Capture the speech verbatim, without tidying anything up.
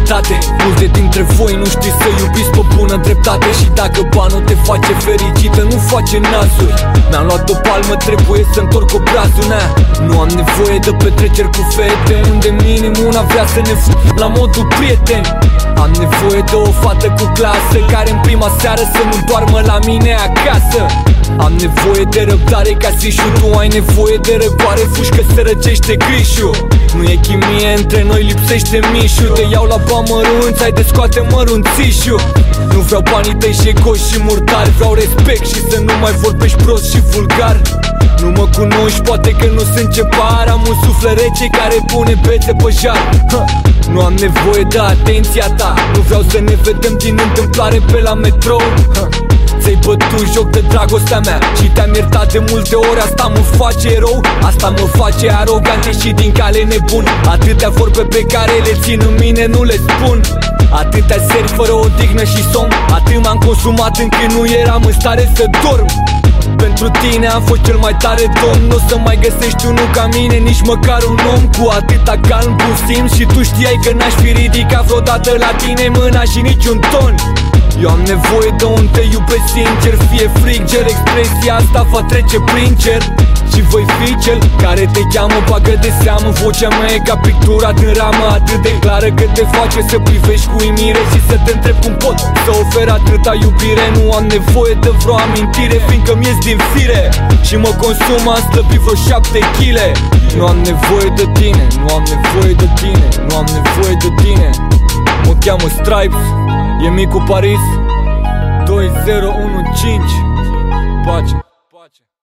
sănătate. Multe dintre voi nu știți să iubiți pe bună dreptate. Și dacă banul te face fericită, nu face nazuri. Mi-am luat o palmă, trebuie să întorc obrazul, nea. Nu am nevoie de petreceri cu fete, unde minim una vrea să ne f*** la modul prieten. Am nevoie de o fată cu clasă, care în prima seară să nu doarmă la mine acasă. Am nevoie de răbdare ca Sișu, tu ai nevoie de răcoare, fugi că se răcește grișul. Nu e chimie, între noi lipsește mișu. Te iau la bani mărunți, ai de scoate mărunțișu. Nu vreau banii tăi și egoși și murdari, vreau respect și să nu mai vorbești prost și vulgar. Nu mă cunoști, poate că nu sunt ce par. Am un suflet rece care pune bețe pe jar. ha. Nu am nevoie de atenția ta, nu vreau să ne vedem din întâmplare pe la metrou. ha. Ți-ai bătut joc de dragostea mea și te-am iertat de multe ori, asta mă face erou. Asta mă face arogant și din cale nebun. Atâtea vorbe pe care le țin în mine, nu le spun. Atâtea seri fără odihnă și somn, atât m-am consumat încât nu eram în stare să dorm. Pentru tine am fost cel mai tare domn, nu o să mai găsești unul ca mine, nici măcar un om cu atâta calm, bun simț. Și tu știai că n-aș fi ridicat vreodată la tine mâna și niciun ton. Eu am nevoie de un te iubesc sincer, fie frig, ger, expresia asta va trece prin cer. Și voi fi cel care te cheamă, bagă de seamă. Vocea mea e ca pictura din ramă, atât de clară că te face să privești cu uimire și să te întrebi cum pot să ofer atâta iubire. Nu am nevoie de vreo amintire, fiindcă mi-ies din fire și mă consum, am slăbit vreo șapte kile. Nu am nevoie de tine, nu am nevoie de tine, nu am nevoie de tine. Mă cheamă Stripes, e Micu Paris, doi zero unu cinci. Pace.